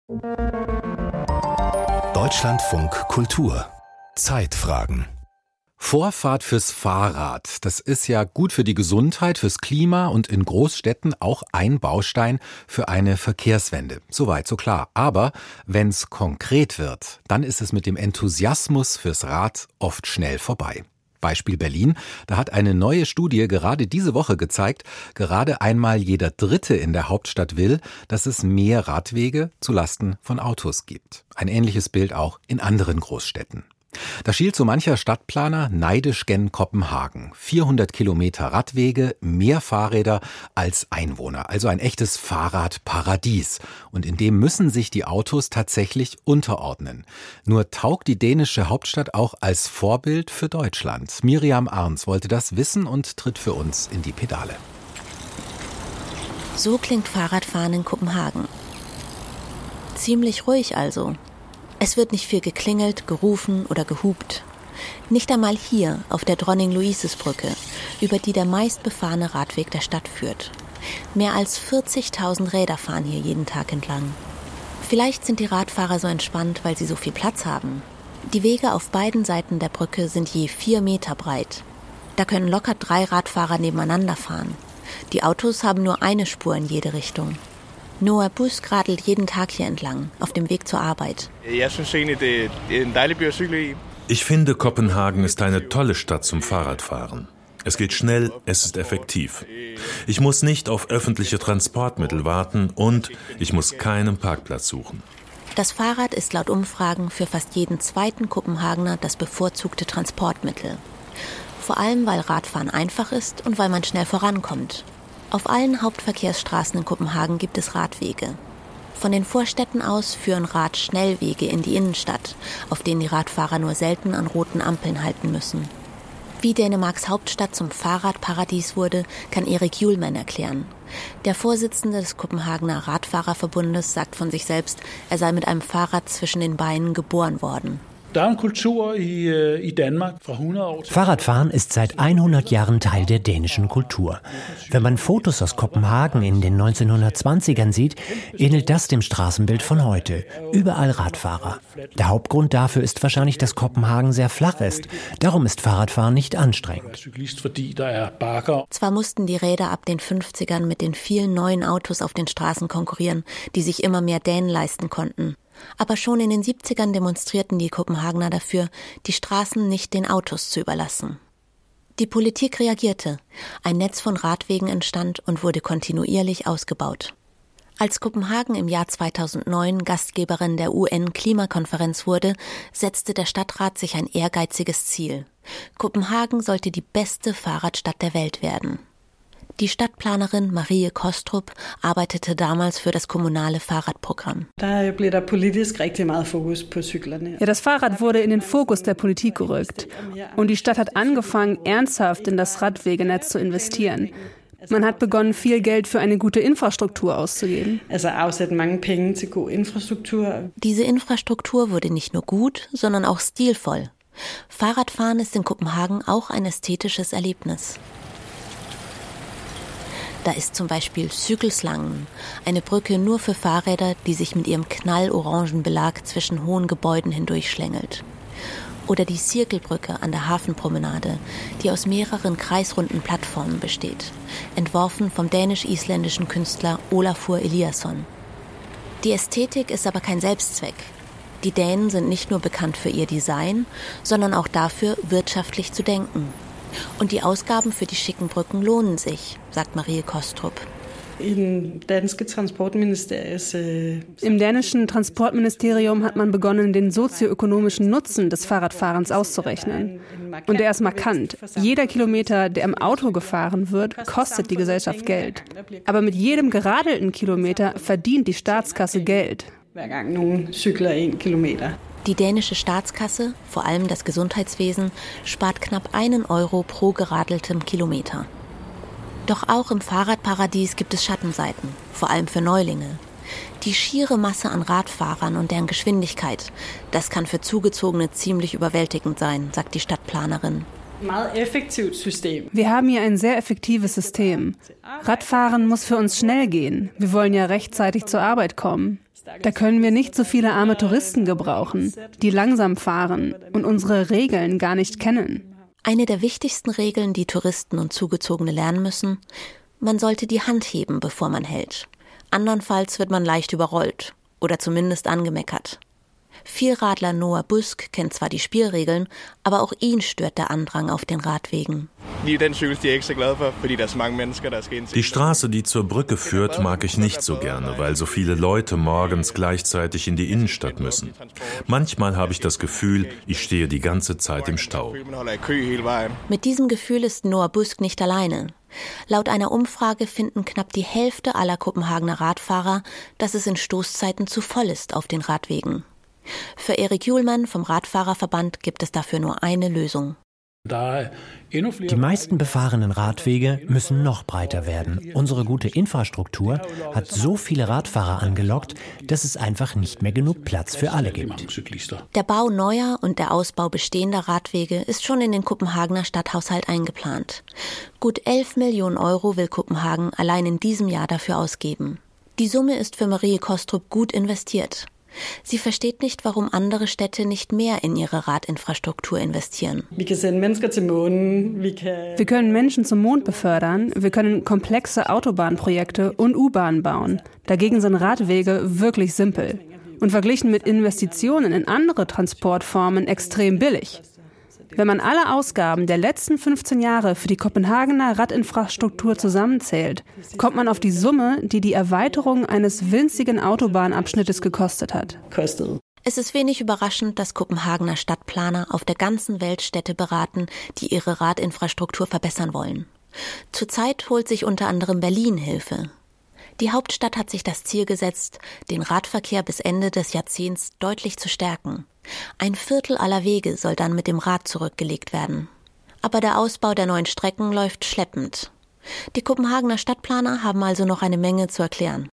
Deutschlandfunk Kultur. Zeitfragen. Vorfahrt fürs Fahrrad, das ist ja gut für die Gesundheit, fürs Klima und in Großstädten auch ein Baustein für eine Verkehrswende. Soweit, so klar. Aber wenn es konkret wird, dann ist es mit dem Enthusiasmus fürs Rad oft schnell vorbei. Beispiel Berlin, da hat eine neue Studie gerade diese Woche gezeigt, gerade einmal jeder Dritte in der Hauptstadt will, dass es mehr Radwege zulasten von Autos gibt. Ein ähnliches Bild auch in anderen Großstädten. Da schielt so mancher Stadtplaner neidisch gen Kopenhagen. 400 Kilometer Radwege, mehr Fahrräder als Einwohner. Also ein echtes Fahrradparadies. Und in dem müssen sich die Autos tatsächlich unterordnen. Nur taugt die dänische Hauptstadt auch als Vorbild für Deutschland. Miriam Arns wollte das wissen und tritt für uns in die Pedale. So klingt Fahrradfahren in Kopenhagen. Ziemlich ruhig also. Es wird nicht viel geklingelt, gerufen oder gehupt. Nicht einmal hier auf der Dronning-Luises-Brücke, über die der meistbefahrene Radweg der Stadt führt. Mehr als 40.000 Räder fahren hier jeden Tag entlang. Vielleicht sind die Radfahrer so entspannt, weil sie so viel Platz haben. Die Wege auf beiden Seiten der Brücke sind je 4 Meter breit. Da können locker 3 Radfahrer nebeneinander fahren. Die Autos haben nur eine Spur in jede Richtung. Noah Busk radelt jeden Tag hier entlang, auf dem Weg zur Arbeit. Ich finde, Kopenhagen ist eine tolle Stadt zum Fahrradfahren. Es geht schnell, es ist effektiv. Ich muss nicht auf öffentliche Transportmittel warten und ich muss keinen Parkplatz suchen. Das Fahrrad ist laut Umfragen für fast jeden zweiten Kopenhagener das bevorzugte Transportmittel. Vor allem, weil Radfahren einfach ist und weil man schnell vorankommt. Auf allen Hauptverkehrsstraßen in Kopenhagen gibt es Radwege. Von den Vorstädten aus führen Radschnellwege in die Innenstadt, auf denen die Radfahrer nur selten an roten Ampeln halten müssen. Wie Dänemarks Hauptstadt zum Fahrradparadies wurde, kann Erik Hjulmand erklären. Der Vorsitzende des Kopenhagener Radfahrerverbundes sagt von sich selbst, er sei mit einem Fahrrad zwischen den Beinen geboren worden. Fahrradfahren ist seit 100 Jahren Teil der dänischen Kultur. Wenn man Fotos aus Kopenhagen in den 1920ern sieht, ähnelt das dem Straßenbild von heute. Überall Radfahrer. Der Hauptgrund dafür ist wahrscheinlich, dass Kopenhagen sehr flach ist. Darum ist Fahrradfahren nicht anstrengend. Zwar mussten die Räder ab den 50ern mit den vielen neuen Autos auf den Straßen konkurrieren, die sich immer mehr Dänen leisten konnten. Aber schon in den 70ern demonstrierten die Kopenhagener dafür, die Straßen nicht den Autos zu überlassen. Die Politik reagierte. Ein Netz von Radwegen entstand und wurde kontinuierlich ausgebaut. Als Kopenhagen im Jahr 2009 Gastgeberin der UN-Klimakonferenz wurde, setzte der Stadtrat sich ein ehrgeiziges Ziel. Kopenhagen sollte die beste Fahrradstadt der Welt werden. Die Stadtplanerin Marie Kostrup arbeitete damals für das kommunale Fahrradprogramm. Ja, das Fahrrad wurde in den Fokus der Politik gerückt. Und die Stadt hat angefangen, ernsthaft in das Radwegenetz zu investieren. Man hat begonnen, viel Geld für eine gute Infrastruktur auszugeben. Diese Infrastruktur wurde nicht nur gut, sondern auch stilvoll. Fahrradfahren ist in Kopenhagen auch ein ästhetisches Erlebnis. Da ist zum Beispiel Cykelslangen, eine Brücke nur für Fahrräder, die sich mit ihrem knallorangen Belag zwischen hohen Gebäuden hindurchschlängelt. Oder die Cirkelbrücke an der Hafenpromenade, die aus mehreren kreisrunden Plattformen besteht, entworfen vom dänisch-isländischen Künstler Olafur Eliasson. Die Ästhetik ist aber kein Selbstzweck. Die Dänen sind nicht nur bekannt für ihr Design, sondern auch dafür, wirtschaftlich zu denken. Und die Ausgaben für die schicken Brücken lohnen sich, sagt Marie Kostrup. Im dänischen Transportministerium hat man begonnen, den sozioökonomischen Nutzen des Fahrradfahrens auszurechnen. Und der ist markant. Jeder Kilometer, der im Auto gefahren wird, kostet die Gesellschaft Geld. Aber mit jedem geradelten Kilometer verdient die Staatskasse Geld. Die dänische Staatskasse, vor allem das Gesundheitswesen, spart knapp 1 Euro pro geradeltem Kilometer. Doch auch im Fahrradparadies gibt es Schattenseiten, vor allem für Neulinge. Die schiere Masse an Radfahrern und deren Geschwindigkeit, das kann für Zugezogene ziemlich überwältigend sein, sagt die Stadtplanerin. Wir haben hier ein sehr effektives System. Radfahren muss für uns schnell gehen. Wir wollen ja rechtzeitig zur Arbeit kommen. Da können wir nicht so viele arme Touristen gebrauchen, die langsam fahren und unsere Regeln gar nicht kennen. Eine der wichtigsten Regeln, die Touristen und Zugezogene lernen müssen: Man sollte die Hand heben, bevor man hält. Andernfalls wird man leicht überrollt oder zumindest angemeckert. Vielradler Noah Busk kennt zwar die Spielregeln, aber auch ihn stört der Andrang auf den Radwegen. Die Straße, die zur Brücke führt, mag ich nicht so gerne, weil so viele Leute morgens gleichzeitig in die Innenstadt müssen. Manchmal habe ich das Gefühl, ich stehe die ganze Zeit im Stau. Mit diesem Gefühl ist Noah Busk nicht alleine. Laut einer Umfrage finden knapp die Hälfte aller Kopenhagener Radfahrer, dass es in Stoßzeiten zu voll ist auf den Radwegen. Für Erik Juhlmann vom Radfahrerverband gibt es dafür nur eine Lösung. Die meisten befahrenen Radwege müssen noch breiter werden. Unsere gute Infrastruktur hat so viele Radfahrer angelockt, dass es einfach nicht mehr genug Platz für alle gibt. Der Bau neuer und der Ausbau bestehender Radwege ist schon in den Kopenhagener Stadthaushalt eingeplant. Gut 11 Millionen Euro will Kopenhagen allein in diesem Jahr dafür ausgeben. Die Summe ist für Marie Kostrup gut investiert. Sie versteht nicht, warum andere Städte nicht mehr in ihre Radinfrastruktur investieren. Wir können Menschen zum Mond befördern, wir können komplexe Autobahnprojekte und U-Bahnen bauen. Dagegen sind Radwege wirklich simpel und verglichen mit Investitionen in andere Transportformen extrem billig. Wenn man alle Ausgaben der letzten 15 Jahre für die Kopenhagener Radinfrastruktur zusammenzählt, kommt man auf die Summe, die die Erweiterung eines winzigen Autobahnabschnittes gekostet hat. Es ist wenig überraschend, dass Kopenhagener Stadtplaner auf der ganzen Welt Städte beraten, die ihre Radinfrastruktur verbessern wollen. Zurzeit holt sich unter anderem Berlin Hilfe. Die Hauptstadt hat sich das Ziel gesetzt, den Radverkehr bis Ende des Jahrzehnts deutlich zu stärken. 1/4 aller Wege soll dann mit dem Rad zurückgelegt werden. Aber der Ausbau der neuen Strecken läuft schleppend. Die Kopenhagener Stadtplaner haben also noch eine Menge zu erklären.